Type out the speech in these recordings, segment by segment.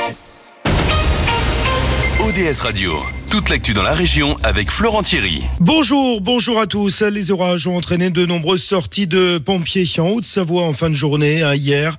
ODS Radio, toute l'actu dans la région avec Florent Thierry. Bonjour à tous. Les orages ont entraîné de nombreuses sorties de pompiers en Haute-Savoie en fin de journée. Hier,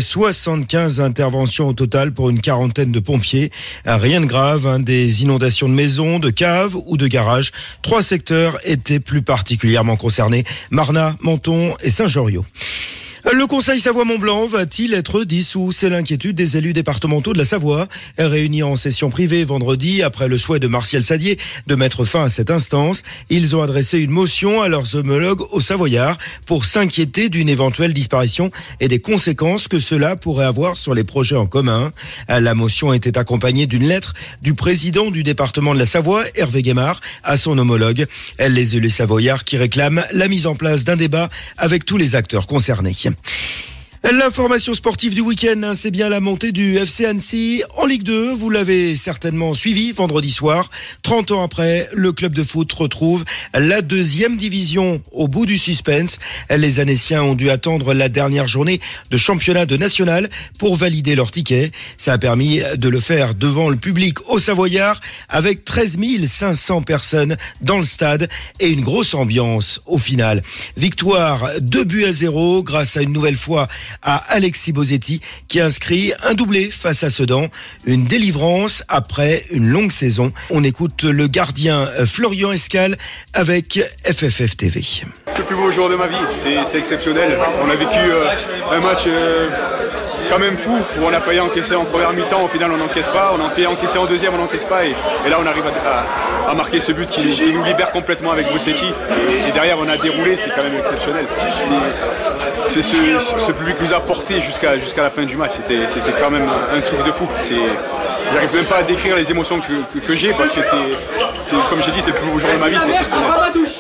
75 interventions au total pour une quarantaine de pompiers. Rien de grave, des inondations de maisons, de caves ou de garages. 3 secteurs étaient plus particulièrement concernés: Marnat, Menton et Saint-Joriot. Le Conseil Savoie-Mont-Blanc va-t-il être dissous? C'est l'inquiétude des élus départementaux de la Savoie. Réunis en session privée vendredi, après le souhait de Martial Sadier de mettre fin à cette instance, ils ont adressé une motion à leurs homologues au Savoyard pour s'inquiéter d'une éventuelle disparition et des conséquences que cela pourrait avoir sur les projets en commun. La motion était accompagnée d'une lettre du président du département de la Savoie, Hervé Guémard, à son homologue. Les élus savoyards qui réclament la mise en place d'un débat avec tous les acteurs concernés. L'information sportive du week-end, c'est bien la montée du FC Annecy en Ligue 2. Vous l'avez certainement suivi vendredi soir. 30 ans après, le club de foot retrouve la 2e division au bout du suspense. Les Annéciens ont dû attendre la dernière journée de championnat de national pour valider leur ticket. Ça a permis de le faire devant le public au Savoyard avec 13 500 personnes dans le stade et une grosse ambiance au final. Victoire 2-0 grâce à une nouvelle fois à Alexis Bosetti qui inscrit un doublé face à Sedan. Une délivrance après une longue saison. On écoute le gardien Florian Escal avec FFF TV. Le plus beau jour de ma vie, c'est exceptionnel. On a vécu un match quand même fou où on a failli encaisser en première mi-temps, au final on n'encaisse pas, on a failli encaisser en deuxième, on n'encaisse pas et là on arrive à marquer ce but qui nous libère complètement avec Bosetti et derrière on a déroulé, c'est quand même exceptionnel. C'est ce public nous a porté jusqu'à la fin du match, c'était quand même un truc de fou. J'arrive même pas à décrire les émotions que j'ai parce que c'est comme j'ai dit, c'est le plus beau jour de ma vie, c'est exceptionnel.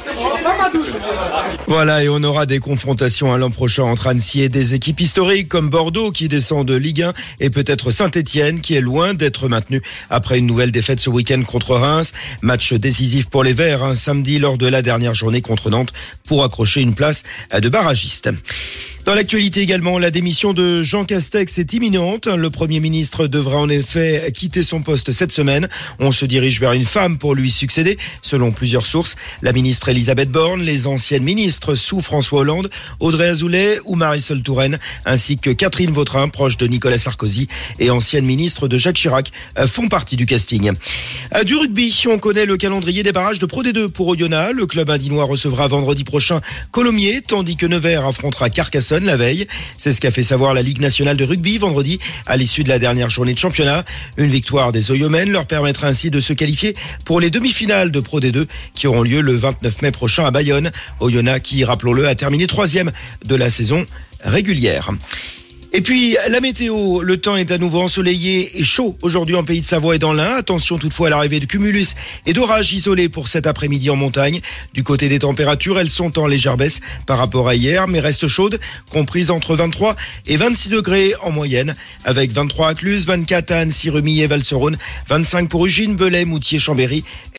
Voilà, et on aura des confrontations l'an prochain entre Annecy et des équipes historiques comme Bordeaux qui descend de Ligue 1 et peut-être Saint-Etienne qui est loin d'être maintenu après une nouvelle défaite ce week-end contre Reims. Match décisif pour les Verts samedi lors de la dernière journée contre Nantes pour accrocher une place de barragiste. Dans l'actualité également, la démission de Jean Castex est imminente. Le Premier ministre devra en effet quitter son poste cette semaine. On se dirige vers une femme pour lui succéder, selon plusieurs sources. La ministre Elisabeth Borne, les anciennes ministres sous François Hollande, Audrey Azoulay ou Marisol Touraine, ainsi que Catherine Vautrin, proche de Nicolas Sarkozy et ancienne ministre de Jacques Chirac, font partie du casting. Du rugby, on connaît le calendrier des barrages de Pro D2 pour Oyonnax. Le club indinois recevra vendredi prochain Colomiers, tandis que Nevers affrontera Carcassonne la veille. C'est ce qu'a fait savoir la Ligue nationale de rugby vendredi à l'issue de la dernière journée de championnat. Une victoire des Oyomènes leur permettra ainsi de se qualifier pour les demi-finales de Pro D2 qui auront lieu le 29 mai prochain à Bayonne. Oyonnax qui, rappelons-le, a terminé 3e de la saison régulière. Et puis, la météo, le temps est à nouveau ensoleillé et chaud aujourd'hui en Pays de Savoie et dans l'Ain. Attention toutefois à l'arrivée de cumulus et d'orages isolés pour cet après-midi en montagne. Du côté des températures, elles sont en légère baisse par rapport à hier, mais restent chaudes, comprises entre 23 et 26 degrés en moyenne, avec 23 à Cluses, 24 à Annecy, Rumilly et Val-sur-Rhône, 25 pour Ugine, Belay, Moutier, Chambéry